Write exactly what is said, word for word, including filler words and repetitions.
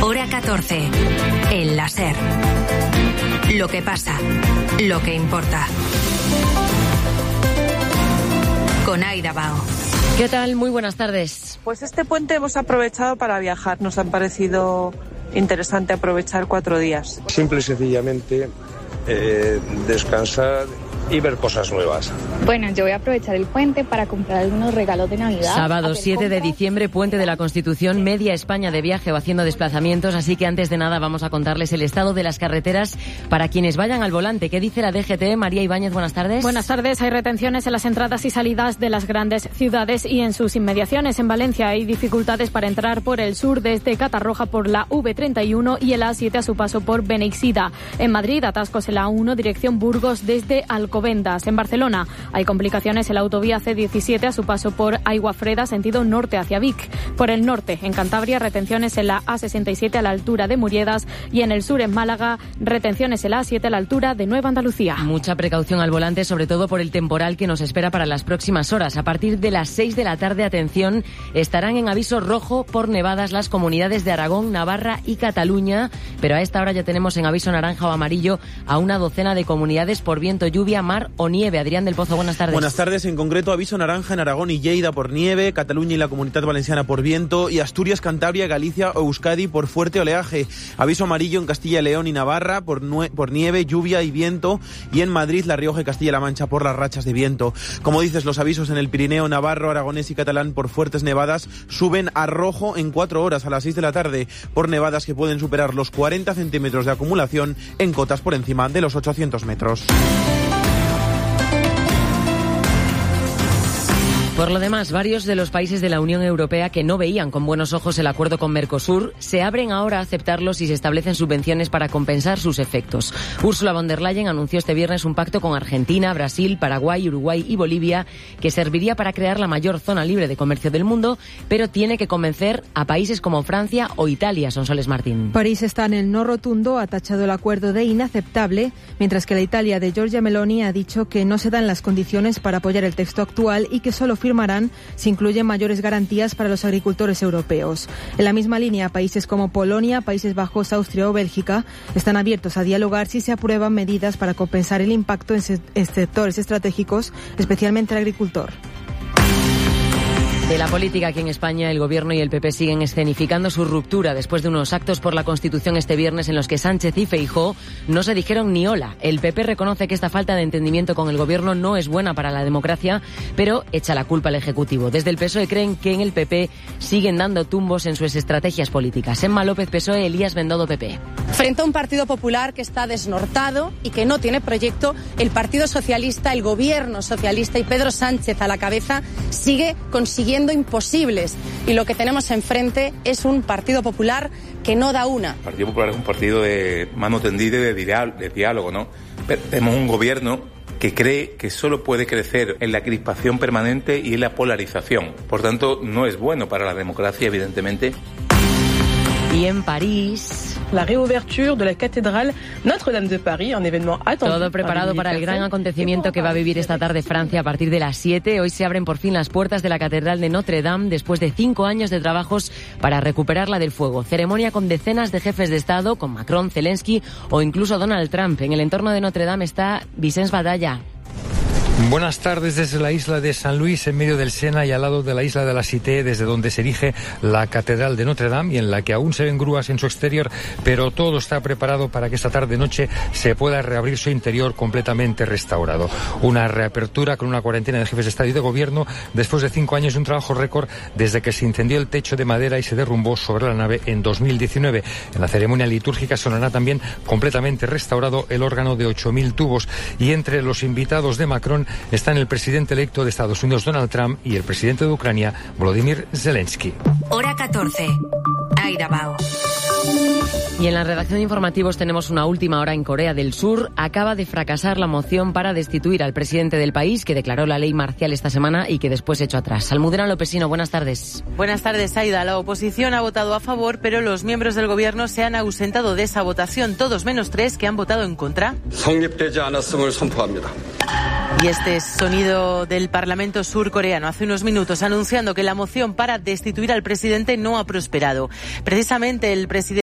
Hora catorce. El láser. Lo que pasa. Lo que importa. Con Aida Bao. ¿Qué tal? Muy buenas tardes. Pues este puente hemos aprovechado para viajar. Nos han parecido interesante aprovechar cuatro días. Simple y sencillamente eh, descansar y ver cosas nuevas. Bueno, yo voy a aprovechar el puente para comprar algunos regalos de Navidad. Sábado siete de diciembre, Puente de la Constitución, media España de viaje o haciendo desplazamientos, así que antes de nada vamos a contarles el estado de las carreteras para quienes vayan al volante. ¿Qué dice la D G T? María Ibáñez, buenas tardes. Buenas tardes. Hay retenciones en las entradas y salidas de las grandes ciudades y en sus inmediaciones. En Valencia hay dificultades para entrar por el sur desde Catarroja por la V treinta y uno y el A siete a su paso por Beneixida. En Madrid, atascos en la A uno, dirección Burgos desde Alcobendas. En Barcelona hay complicaciones en la autovía C diecisiete a su paso por Aiguafreda, sentido norte hacia Vic. Por el norte, en Cantabria, retenciones en la A sesenta y siete a la altura de Muriedas y en el sur, en Málaga, retenciones en la A siete a la altura de Nueva Andalucía. Mucha precaución al volante, sobre todo por el temporal que nos espera para las próximas horas. A partir de las seis de la tarde, atención, estarán en aviso rojo por nevadas las comunidades de Aragón, Navarra y Cataluña, pero a esta hora ya tenemos en aviso naranja o amarillo a una docena de comunidades por viento, lluvia, mar o nieve. Adrián del Pozo, buenas tardes. Buenas tardes. En concreto, aviso naranja en Aragón y Lleida por nieve, Cataluña y la Comunidad Valenciana por viento y Asturias, Cantabria, Galicia o Euskadi por fuerte oleaje. Aviso amarillo en Castilla y León y Navarra por, nue- por nieve, lluvia y viento, y en Madrid, La Rioja y Castilla-La Mancha por las rachas de viento. Como dices, los avisos en el Pirineo, Navarro, Aragonés y Catalán por fuertes nevadas suben a rojo en cuatro horas a las seis de la tarde por nevadas que pueden superar los cuarenta centímetros de acumulación en cotas por encima de los ochocientos metros. Por lo demás, varios de los países de la Unión Europea que no veían con buenos ojos el acuerdo con Mercosur se abren ahora a aceptarlo si se establecen subvenciones para compensar sus efectos. Ursula von der Leyen anunció este viernes un pacto con Argentina, Brasil, Paraguay, Uruguay y Bolivia que serviría para crear la mayor zona libre de comercio del mundo, pero tiene que convencer a países como Francia o Italia. Sonsoles Martín. París está en el no rotundo, ha tachado el acuerdo de inaceptable, mientras que la Italia de Giorgia Meloni ha dicho que no se dan las condiciones para apoyar el texto actual y que solo firmarán si incluyen mayores garantías para los agricultores europeos. En la misma línea, países como Polonia, Países Bajos, Austria o Bélgica están abiertos a dialogar si se aprueban medidas para compensar el impacto en, se- en sectores estratégicos, especialmente el agricultor. De la política aquí en España, el Gobierno y el P P siguen escenificando su ruptura después de unos actos por la Constitución este viernes en los que Sánchez y Feijóo no se dijeron ni hola. El P P reconoce que esta falta de entendimiento con el Gobierno no es buena para la democracia, pero echa la culpa al Ejecutivo. Desde el P S O E creen que en el P P siguen dando tumbos en sus estrategias políticas. Emma López, P S O E, Elías Bendodo, P P. Frente a un Partido Popular que está desnortado y que no tiene proyecto, el Partido Socialista, el Gobierno Socialista y Pedro Sánchez a la cabeza sigue consiguiendo imposibles, y lo que tenemos enfrente es un Partido Popular que no da una. El Partido Popular es un partido de mano tendida y de, diá- de diálogo, ¿no? Pero tenemos un gobierno que cree que solo puede crecer en la crispación permanente y en la polarización. Por tanto, no es bueno para la democracia, evidentemente. Y en París... La réouverture de la cathédrale Notre-Dame de Paris, un événement attendu. Todo preparado para el gran acontecimiento que va a vivir esta tarde Francia a partir de las siete. Hoy se abren por fin las puertas de la Catedral de Notre-Dame después de cinco años de trabajos para recuperarla del fuego. Ceremonia con decenas de jefes de Estado, con Macron, Zelensky o incluso Donald Trump. En el entorno de Notre-Dame está Vicens Batalla. Buenas tardes desde la isla de San Luis, en medio del Sena y al lado de la isla de la Cité, desde donde se erige la Catedral de Notre Dame y en la que aún se ven grúas en su exterior, pero todo está preparado para que esta tarde-noche se pueda reabrir su interior completamente restaurado. Una reapertura con una cuarentena de jefes de Estado y de Gobierno después de cinco años de un trabajo récord desde que se incendió el techo de madera y se derrumbó sobre la nave en dos mil diecinueve. En la ceremonia litúrgica sonará también completamente restaurado el órgano de ocho mil tubos, y entre los invitados de Macron están el presidente electo de Estados Unidos, Donald Trump, y el presidente de Ucrania, Volodymyr Zelensky. Hora catorce. Aida Bao. Y en la redacción de informativos tenemos una última hora en Corea del Sur. Acaba de fracasar la moción para destituir al presidente del país, que declaró la ley marcial esta semana y que después echó atrás. Almudena Lopesino, buenas tardes. Buenas tardes, Aida. La oposición ha votado a favor, pero los miembros del gobierno se han ausentado de esa votación, todos menos tres que han votado en contra. Y este es sonido del Parlamento surcoreano hace unos minutos anunciando que la moción para destituir al presidente no ha prosperado. Precisamente el presidente